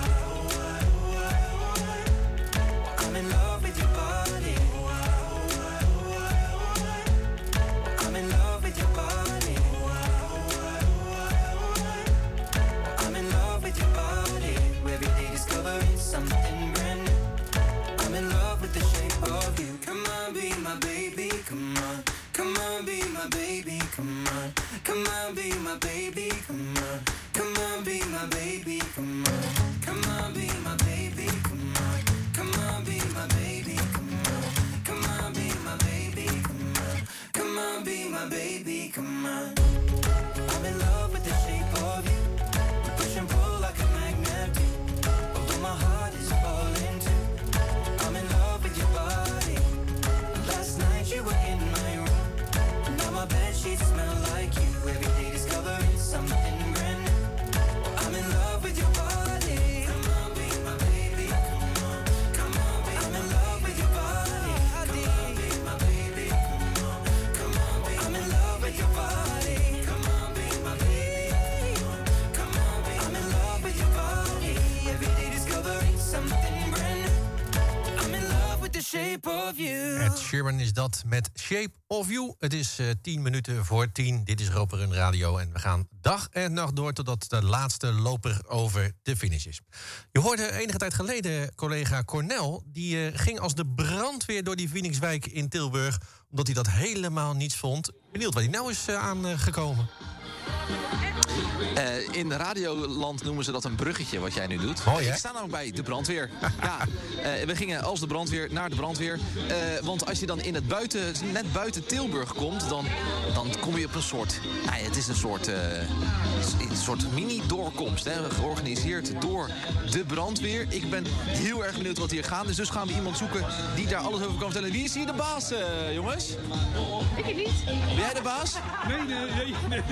I'm in love with your body. I'm in love with your body. I'm in love with your body. Every day discovering something brand new. I'm in love with the shape of you. Come on, be my baby, come on. Come on, be my baby, come on. Come on, be my baby, come on. Come on, be my baby, come on. Come on, be my baby, come on. Come on, be my baby, come on. Come on, be my baby, come on. Come on, be my baby, come on. I'm in love with the shape of you. We push and pull like a magnet do. Although my heart is falling too. I'm in love with your body. Last night you were in my room. Now my bedsheets smell like you. Every day discovering something brand new. I'm in love with your body. Come on, be my baby. Come on, come on, be I'm in love with your body. Come on, be my baby. Come on, come on, be I'm in love with your body. Come on, be my baby. Come on, be I'm in love with your body. Every day discovering something brand new. I'm in love with the shape of you. Ed Sheeran is dat met Shape of You. Het is 10 minuten voor 10. Dit is Europa Run Radio. En we gaan dag en nacht door totdat de laatste loper over de finish is. Je hoorde enige tijd geleden collega Cornel. Die ging als de brandweer door die Phoenixwijk in Tilburg. Omdat hij dat helemaal niets vond. Benieuwd waar hij nou is aangekomen. In Radioland noemen ze dat een bruggetje, wat jij nu doet. Mooi, hè? Ik sta namelijk bij de brandweer. Ja, we gingen als de brandweer naar de brandweer. Want als je dan in het net buiten Tilburg komt, dan kom je op een soort... het is een soort mini-doorkomst, hè, georganiseerd door de brandweer. Ik ben heel erg benieuwd wat hier gaat. Dus gaan we iemand zoeken die daar alles over kan vertellen. Wie is hier de baas, jongens? Ik niet. Ben jij de baas? Nee.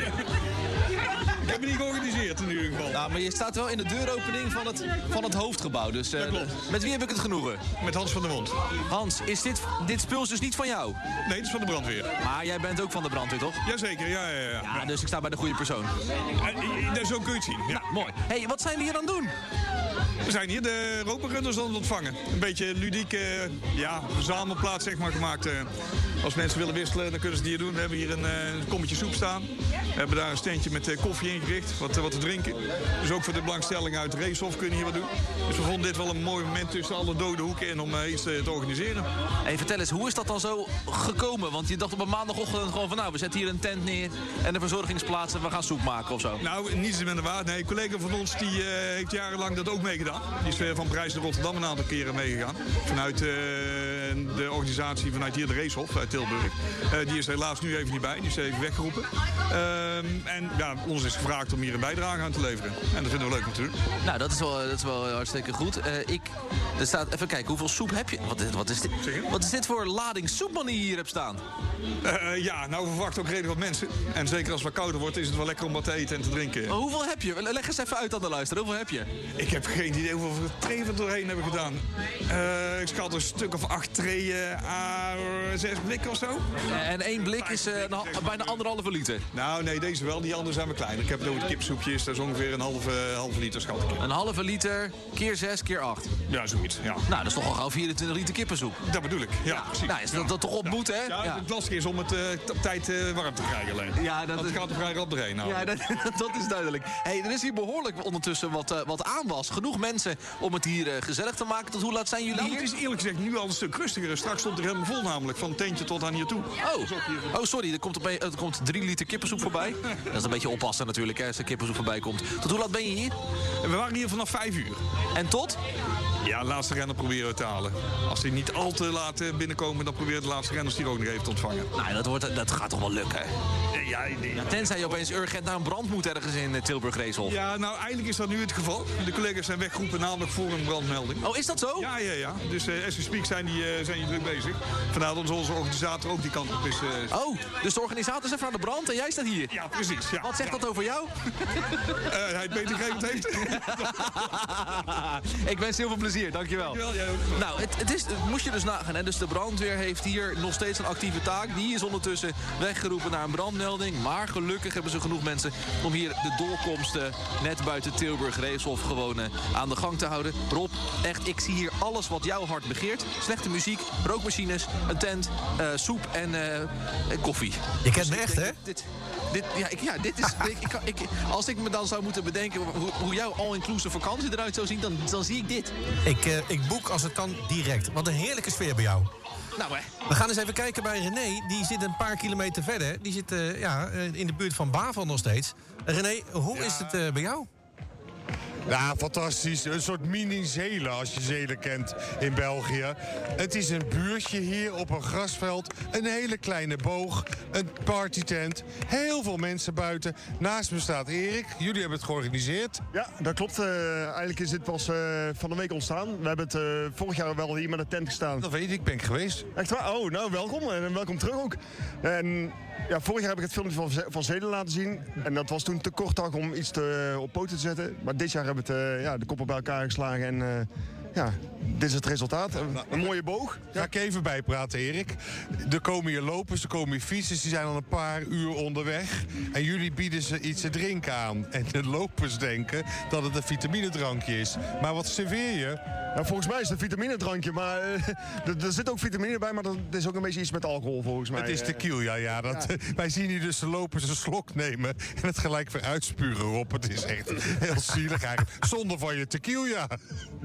Ik heb het niet georganiseerd in ieder geval. Nou, maar je staat wel in de deuropening van het hoofdgebouw. Dus, met wie heb ik het genoegen? Met Hans van der Mond. Hans, is dit spul is dus niet van jou? Nee, het is van de brandweer. Maar jij bent ook van de brandweer, toch? Jazeker, ja. Ja, dus ik sta bij de goede persoon. Zo kun je het zien. Ja. Nou, mooi. Hey, wat zijn we hier aan het doen? We zijn hier de roperrunners aan het ontvangen. Een beetje ludieke verzamelplaats zeg maar, gemaakt. Als mensen willen wisselen, dan kunnen ze het hier doen. We hebben hier een kommetje soep staan. We hebben daar een standje met koffie ingericht, wat te drinken. Dus ook voor de belangstelling uit Reeshof kunnen hier wat doen. Dus we vonden dit wel een mooi moment tussen alle dode hoeken in om iets te organiseren. Hey, vertel eens, hoe is dat dan zo gekomen? Want je dacht op een maandagochtend gewoon van we zetten hier een tent neer en een verzorgingsplaats en we gaan soep maken of zo. Nou, niets is minder waar. Nee, een collega van ons die heeft jarenlang dat ook meegedaan. Die is van Parijs naar Rotterdam een aantal keren meegegaan. Vanuit de organisatie vanuit hier de Reeshof uit Tilburg. Die is er helaas nu even niet bij. Die is even weggeroepen. En ons is gevraagd om hier een bijdrage aan te leveren. En dat vinden we leuk natuurlijk. Nou, dat is wel hartstikke goed. Er staat, even kijken, hoeveel soep heb je? Wat is dit? Wat is dit voor lading soepman die je hier hebt staan? We verwachten ook redelijk wat mensen. En zeker als het wat kouder wordt, is het wel lekker om wat te eten en te drinken. Maar hoeveel heb je? Leg eens even uit aan de luisteraar. Hoeveel heb je? Ik heb geen idee hoeveel treeën we doorheen hebben gedaan. Ik schat een stuk of 8 treeën, 6 blikken of zo. En 1 blik is bijna 1,5 liter? Nou, nee, deze wel. Die andere zijn we kleiner. Ik heb het over de kipsoepjes. Dat is ongeveer een halve liter, schat ik. Een halve liter, keer 6, keer 8. Ja, zoiets. Ja. Nou, dat is toch al gauw 24 liter kippensoep. Dat bedoel ik, ja, precies. Nou, is dat toch op moet, hè? Ja, het lastige is om het op tijd warm te krijgen alleen. Ja, dat gaat er vrij rap doorheen. Nou. Ja, dat is duidelijk. Hey, er is hier behoorlijk ondertussen wat aanwas. Genoeg mensen om het hier gezellig te maken. Tot hoe laat zijn jullie hier? Het is eerlijk gezegd nu al een stuk rustiger. Straks stond er helemaal vol namelijk, van het tentje tot aan hier toe. Oh, sorry, er komt 3 liter kippensoep voorbij. Dat is een beetje oppassen natuurlijk, hè, als er kippensoep voorbij komt. Tot hoe laat ben je hier? We waren hier vanaf 5 uur. En tot? Ja, de laatste renner proberen we te halen. Als die niet al te laat binnenkomen, dan proberen de laatste renners die ook nog even te ontvangen. Nou, dat gaat toch wel lukken? Ja, tenzij je opeens urgent naar een brand moet ergens in Tilburg Reeshof. Ja, nou, eigenlijk is dat nu het geval. De collega's zijn weggeroepen namelijk voor een brandmelding. Oh, is dat zo? Ja. Dus as we speak zijn die druk bezig. Vandaar dat onze organisator ook die kant op is. Dus de organisator is even aan de brand en jij staat hier? Ja, precies. Ja. Wat zegt dat over jou? Hij het beter geregeld heeft. Ik wens heel veel plezier, dankjewel. Jij ook. Nou, het moest je dus nagaan. Hè? Dus de brandweer heeft hier nog steeds een actieve taak. Die is ondertussen weggeroepen naar een brandmelding. Maar gelukkig hebben ze genoeg mensen om hier de doorkomsten net buiten Tilburg Reeshof gewoon aan de gang te houden. Rob, echt, ik zie hier alles wat jouw hart begeert. Slechte muziek, rookmachines, een tent, soep en koffie. Je kent me echt, hè? Dit is... als ik me dan zou moeten bedenken hoe jouw all-inclusive vakantie eruit zou zien, dan zie ik dit. Ik boek als het kan direct. Wat een heerlijke sfeer bij jou. Nou, we gaan eens even kijken bij René. Die zit een paar kilometer verder. Die zit in de buurt van Bavel nog steeds. René, hoe is het bij jou? Ja, fantastisch. Een soort mini-Zelen, als je Zelen kent in België. Het is een buurtje hier op een grasveld. Een hele kleine boog. Een partytent. Heel veel mensen buiten. Naast me staat Erik. Jullie hebben het georganiseerd. Ja, dat klopt. Eigenlijk is dit pas van de week ontstaan. We hebben het vorig jaar wel hier met een tent gestaan. Dat weet ik, ik ben geweest. Echt waar? Oh, nou, welkom. En welkom terug ook. En ja, vorig jaar heb ik het filmpje van Zelen laten zien. En dat was toen te kort om iets op poten te zetten. Maar dit jaar hebben we de koppen bij elkaar geslagen en dit is het resultaat. Een mooie boog. Ga ik even bijpraten, Erik. Er komen hier lopers, er komen hier fietsers. Die zijn al een paar uur onderweg. En jullie bieden ze iets te drinken aan. En de lopers denken dat het een vitaminedrankje is. Maar wat serveer je? Ja, volgens mij is het een vitaminedrankje. Maar er zit ook vitamine bij, maar dat is ook een beetje iets met alcohol volgens mij. Het is tequila, ja. Wij zien hier dus de lopers een slok nemen en het gelijk weer uitspuren op. Het is echt heel zielig eigenlijk. Zonder van je tequila.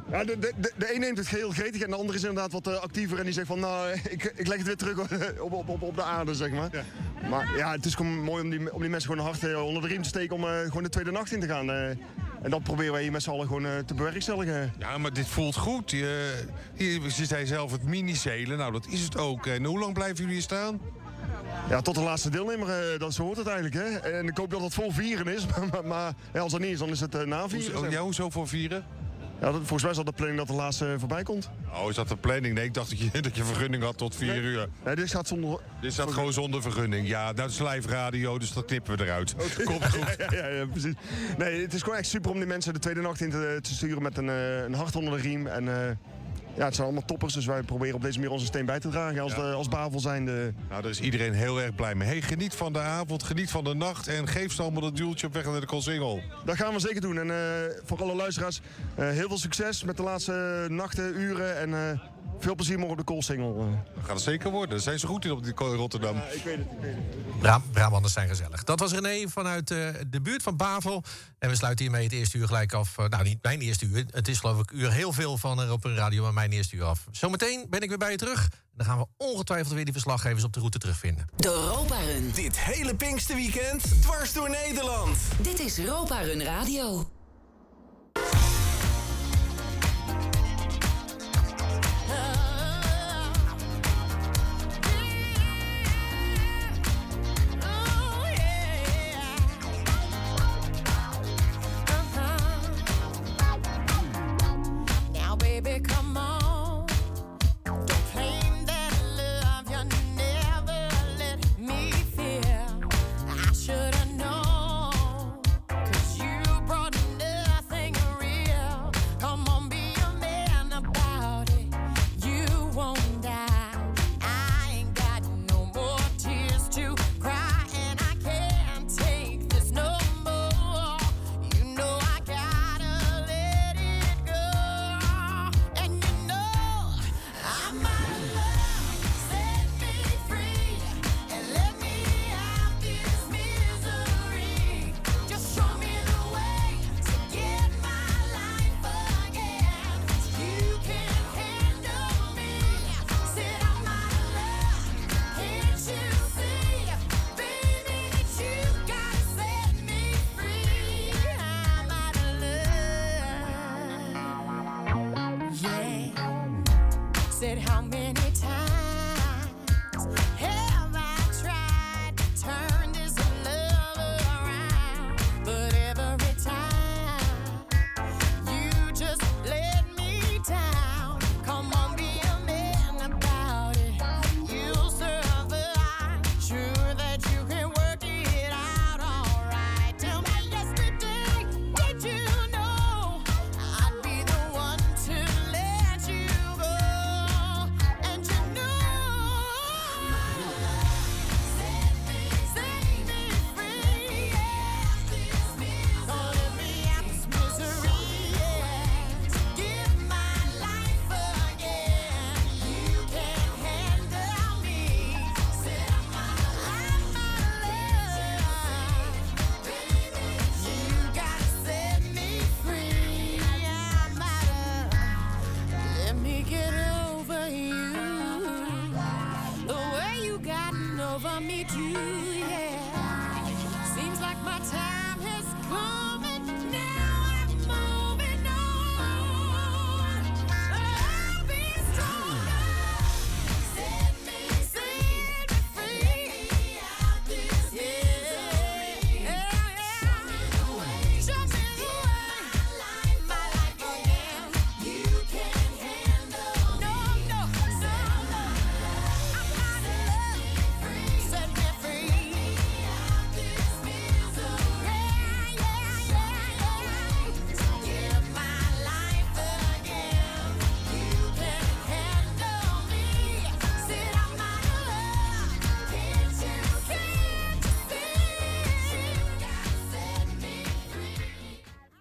Ja, de een neemt het geheel gretig en de ander is inderdaad wat actiever en die zegt van nou, ik leg het weer terug op de aarde, zeg maar. Ja. Maar ja, het is gewoon mooi om die mensen gewoon hard onder de riem te steken om gewoon de tweede nacht in te gaan. En dat proberen wij hier met z'n allen gewoon te bewerkstelligen. Ja, maar dit voelt goed. Je zei zelf het mini-zeilen, nou dat is het ook. En hoe lang blijven jullie hier staan? Ja, tot de laatste deelnemer, zo hoort het eigenlijk. Hè? En ik hoop dat het vol vieren is, maar als dat niet is, dan is het na vieren. Hoezo voor vieren? Ja, volgens mij is dat de planning dat de laatste voorbij komt. Oh, is dat de planning? Nee, ik dacht dat je vergunning had tot 4 uur. Nee, dit gaat zonder... Dit staat gewoon zonder vergunning. Ja, dat is live radio, dus dat knippen we eruit. Okay. Komt goed. Ja, precies. Nee, het is gewoon echt super om die mensen de tweede nacht in te sturen met een hart onder de riem. En ja, het zijn allemaal toppers, dus wij proberen op deze manier onze steen bij te dragen als Bavel zijnde. Nou, daar is iedereen heel erg blij mee. Hey, geniet van de avond, geniet van de nacht en geef ze allemaal dat duwtje op weg naar de Koolsingel. Dat gaan we zeker doen. En voor alle luisteraars, heel veel succes met de laatste nachten, uren en veel plezier morgen op de Koolsingel. Dat gaat het zeker worden. Daar zijn ze goed in op die Rotterdam. Ja, ik weet het. Brabanders zijn gezellig. Dat was René vanuit de buurt van Bavel. En we sluiten hiermee het eerste uur gelijk af. Nou, niet mijn eerste uur. Het is geloof ik uur heel veel van op een radio, maar mijn eerste uur af. Zometeen ben ik weer bij je terug. Dan gaan we ongetwijfeld weer die verslaggevers op de route terugvinden. De Europa-run. Dit hele Pinksterweekend dwars door Nederland. Dit is Europa-run Radio. Baby, come on. Don't claim that love you never let me feel. I should have known, 'cause you brought nothing real. Come on, be a man about it. You won't die. I ain't got no more tears to cry, and I can't take this no more. You know I gotta let it go. And you know I'm out of love. Set me free and let me out this misery. Just show me the way to get my life again. You can't handle me. Said I'm out of love. Can't you see, baby, that you gotta set me free? I'm out of love. Yeah. Said how many times have I tried to turn this love around? But every time you just let me down. Come on, be a man about it. You'll survive. Sure that you can work it out alright. Tell me yesterday, did you know I'd be the one to let you go? And you know set me free, yeah. Gonna let me out this misery, yeah. To give my life again. You can't handle me. Said I'm out of love. You gotta set me free. I'm out of. Let me get over you. The way you gotten over me too.